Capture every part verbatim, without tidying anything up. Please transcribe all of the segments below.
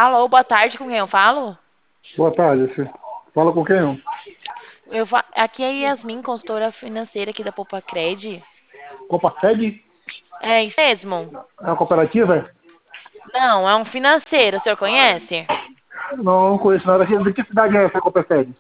Alô, boa tarde, com quem eu falo? Boa tarde, você fala com quem? Eu fa... Aqui é a Yasmin, consultora financeira aqui da Poupa Cred. Copa Sede? É isso mesmo? É uma cooperativa? É? Não, é um financeiro, o senhor conhece? Não, não conheço nada. De que cidade é essa Copa Sede?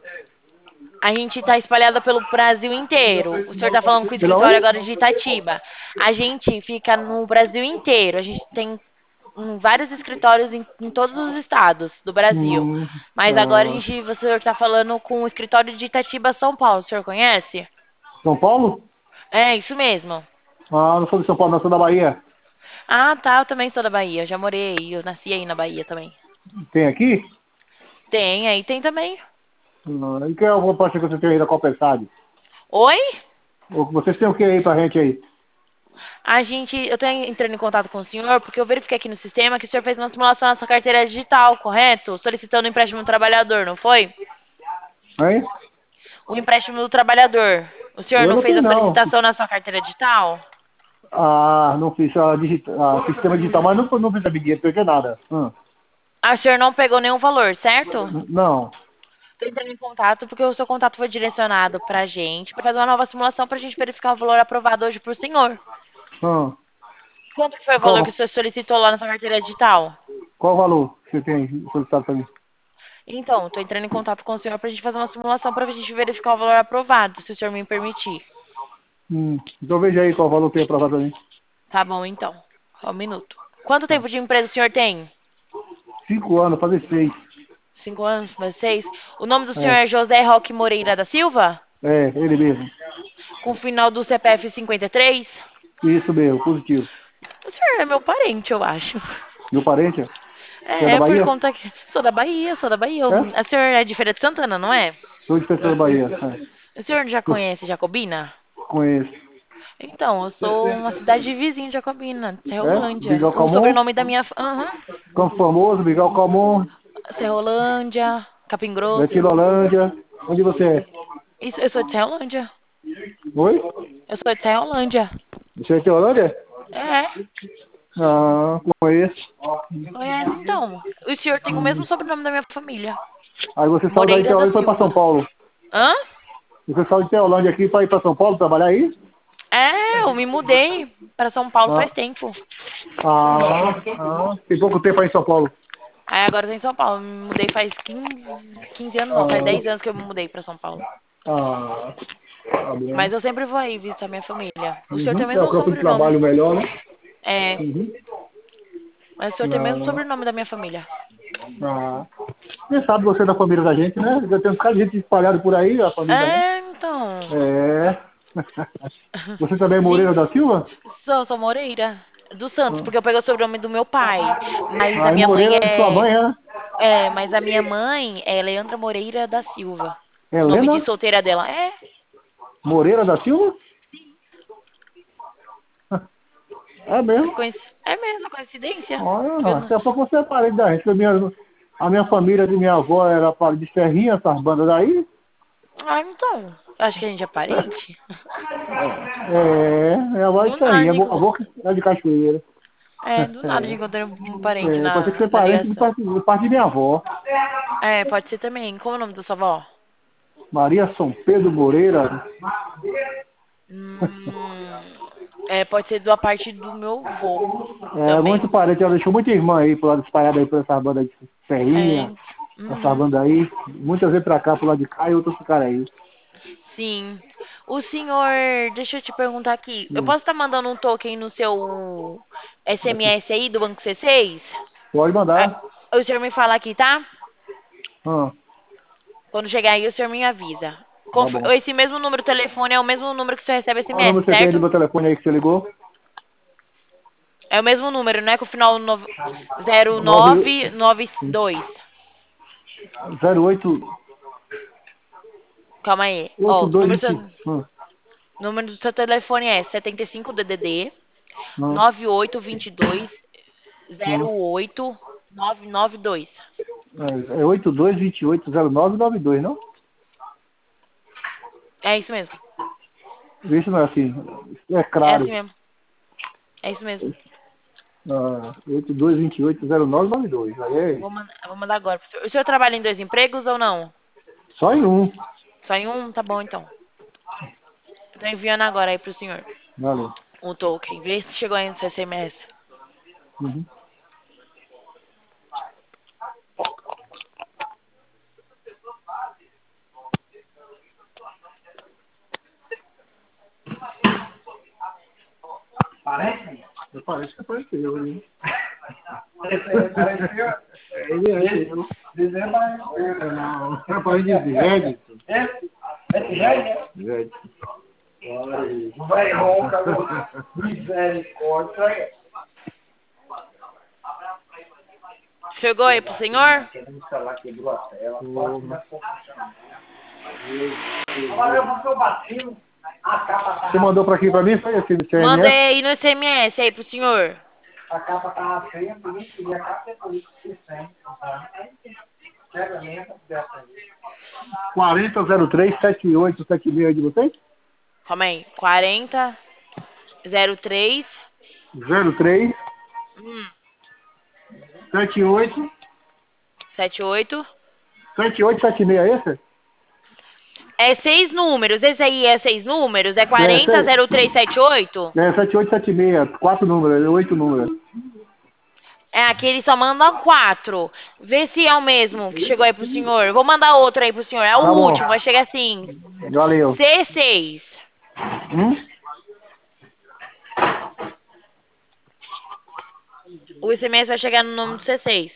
A gente está espalhada pelo Brasil inteiro. O senhor está falando com o Pela escritório onde? agora de Itatiba. A gente fica no Brasil inteiro. A gente tem hum, vários escritórios em, em todos os estados do Brasil. Hum, Mas agora a ah, gente, o senhor está falando com o escritório de Itatiba, São Paulo. O senhor conhece? São Paulo? É, isso mesmo. Ah, não sou de São Paulo, não, sou da Bahia. Ah, tá, eu também sou da Bahia. Eu já morei aí, eu nasci aí na Bahia também. Tem aqui? Tem, aí tem também. Ah, e quem é a proposta que você tem aí da Copa Sede? Oi? Ou vocês têm o que aí pra gente aí? A gente, eu tô entrando em contato com o senhor porque eu verifiquei aqui no sistema que o senhor fez uma simulação na sua carteira digital, correto? Solicitando o empréstimo do trabalhador, não foi? Hein? O empréstimo do trabalhador. O senhor Eu não não fez fiz, a não. solicitação na sua carteira digital? Ah, não fiz a, digita, a sistema digital, mas não, não fiz a medida, não peguei nada. Hum. Ah, o senhor não pegou nenhum valor, certo? Não. Tô entrando em contato porque o seu contato foi direcionado pra gente pra fazer uma nova simulação pra gente verificar o valor aprovado hoje pro senhor. Hum. Quanto que foi o valor que o Qual, senhor solicitou lá na sua carteira digital? qual o valor que você tem solicitado pra mim? Então, estou entrando em contato com o senhor para a gente fazer uma simulação para a gente verificar o valor aprovado, se o senhor me permitir. Hum, então veja aí qual valor tem aprovado pra mim. Tá bom, então. Só um minuto. Quanto Tá. tempo de empresa o senhor tem? Cinco anos, fazer seis. Cinco anos, mais seis. O nome do senhor É, é José Roque Moreira da Silva? é, ele mesmo. Com o final do C P F cinquenta e três? Isso mesmo, positivo. O senhor é meu parente, eu acho. Meu parente? Você é da É, por Bahia? conta que... Sou da Bahia, sou da Bahia. O É? a senhor é de Feira de Santana, não é? Sou de pessoa da Bahia. É. O senhor já conhece Jacobina? Conheço. Então, eu sou uma cidade vizinha de Jacobina, É? Serrolândia. Bigal O Calmon? sobrenome da minha... Aham. Campo Famoso, Bigal Calmon, Serrolândia, Capim Grosso. Betilolândia. Onde você é? Isso, eu sou de Serrolândia. Oi? Eu sou de Serrolândia. Você é de Teolândia? É, Ah, conheço. conhece então. O senhor tem o mesmo sobrenome da minha família. Aí você saiu daí de Moreira da Teolândia e foi pra São Silva. Paulo. Hã? Você saiu de Teolândia aqui pra ir pra São Paulo trabalhar aí? É, eu me mudei para São Paulo Ah, faz tempo. ah, ah, tem pouco tempo aí em São Paulo. Aí agora eu tô em São Paulo. Me mudei faz quinze, quinze anos, não, faz dez Ah, anos que eu me mudei para São Paulo. ah, tá Mas bem. eu sempre vou aí visitar minha família. O senhor tem o Uhum. É o mesmo campo de sobrenome. trabalho melhor, né? É, Uhum. mas o senhor tem o mesmo Não. sobrenome da minha família. Ah. Quem sabe você é da família da gente, né? Já tem um bocado de gente espalhado por aí, a família da gente. É, então. É. Você também é Sim, Moreira da Silva? sou, sou Moreira. Do Santos, Ah. porque eu peguei o sobrenome do meu pai. Mas a Aí minha mãe Moreira de sua é. mãe, é? É, mas a minha mãe é Leandra Moreira da Silva. Nome de Helena solteira dela. É, Moreira da Silva? É é, mesmo. coinc... é mesmo, coincidência. Eu Olha, não... daqui a pouco você é parente da gente. A minha, a minha família de minha avó era para de Serrinha, essas bandas daí. Ah, então. Acho que a gente é parente. É, minha avó é Do de nada, Serrinha, digo. avó avó que é de Cachoeira. É, do nada de encontrar um parente É, pode ter que na, ser na parente de ligação. parte, de parte de minha avó. É, pode ser também. Como é o nome da sua avó? Maria São Pedro Moreira. Hum, é, pode ser da parte do meu avô É, muito também. parente, ela deixou muita irmã aí, pro lado espalhada aí por essas bandas de É. Serrinha, essa Uhum. banda aí. Muitas vezes pra cá, pro lado de cá e outras ficaram aí. Sim. O senhor, deixa eu te perguntar aqui. Eu Hum. posso estar mandando um token no seu S M S aí do Banco C seis? Pode Ah, mandar. o senhor me fala aqui, tá? Ah, Quando chegar aí, o senhor me avisa. tá Conf- bom. Esse mesmo número de telefone é o mesmo número que o senhor recebe Qual o número S M S, que você tem do certo? meu telefone aí que você ligou? É o mesmo número, né? Com o final no... zero nove nove nove dois. zero oito Calma aí. oito Ó, o dois número do vinte. seu, Hum, número do seu telefone é setenta e cinco D D D hum, nove oito dois dois zero hum. oito nove nove dois. É, é oito dois dois oito zero nove nove dois, não? É isso mesmo. Isso não é assim. É É assim claro. mesmo. É isso mesmo. Ah, oito dois dois oito zero nove nove dois. Aí é Vou mandar, vou mandar agora pro senhor. O senhor trabalha em dois empregos ou não? só em um. Só em um? Tá bom, então. Eu tô enviando agora aí pro senhor. Valeu. O token. Vê se chegou aí no S M S. Uhum. Parece? Parece que apareceu, hein? Apareceu? Ele é eu. Não, rapaz de Zed. É? É Zed? Vai ronca, misericórdia. Chegou aí pro senhor? Você mandou pra aqui pra mim? Foi esse C M Mandei S? aí no S M S aí pro senhor. A capa tava feia, por isso que a capa é por isso que sem. Pega a minha, dessa aí. quarenta zero três sete oito sete seis de vocês? Calma aí. quarenta zero três zero três hum, sete oito sete oito. sete oito sete seis, é esse? É seis números. Esse aí é seis números? É É, quarenta zero três sete oito? é sete oito sete seis, quatro números, oito números. É, aqui eles só mandam quatro. Vê se é o mesmo que chegou aí pro senhor. Vou mandar outro aí pro senhor. É o Tá bom. último, vai chegar assim. Valeu. C seis. Hum? O S M S vai chegar no nome do C seis.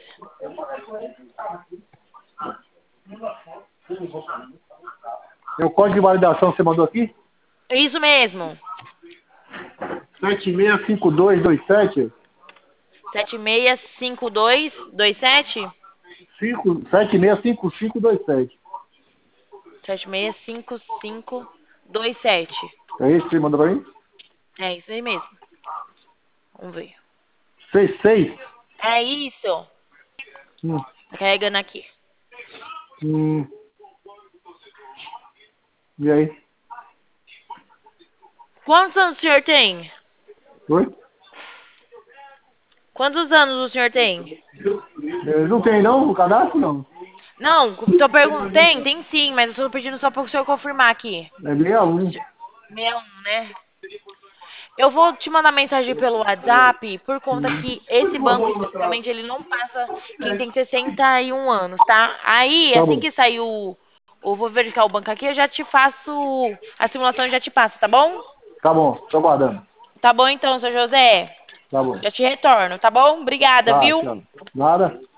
É o código de validação que você mandou aqui? Isso mesmo. sete seis cinco dois dois sete. sete seis cinco dois dois sete? sete seis cinco cinco dois sete. sete seis cinco cinco dois sete. É esse que você mandou pra mim? É isso aí mesmo. Vamos ver. seis seis? É isso. Hum. Tá carregando aqui. Hum. E aí? Quantos anos o senhor tem? Oi? Quantos anos o senhor tem? É, não tem não o cadastro, não? Não, tô perguntando. Tem, tem sim, mas eu tô pedindo só para o senhor confirmar aqui. É sessenta e um. sessenta e um, né? Eu vou te mandar mensagem pelo WhatsApp por conta que esse banco especificamente ele não passa quem tem sessenta e um anos, tá? Aí, Tá assim bom. que sair o... Eu vou verificar o banco aqui, eu já te faço... A simulação eu já te passo, tá bom? Tá bom, tô aguardando. Tá bom então, seu José. Tá bom. Já te retorno, tá bom? Obrigada, Tá, viu? tchau. Nada.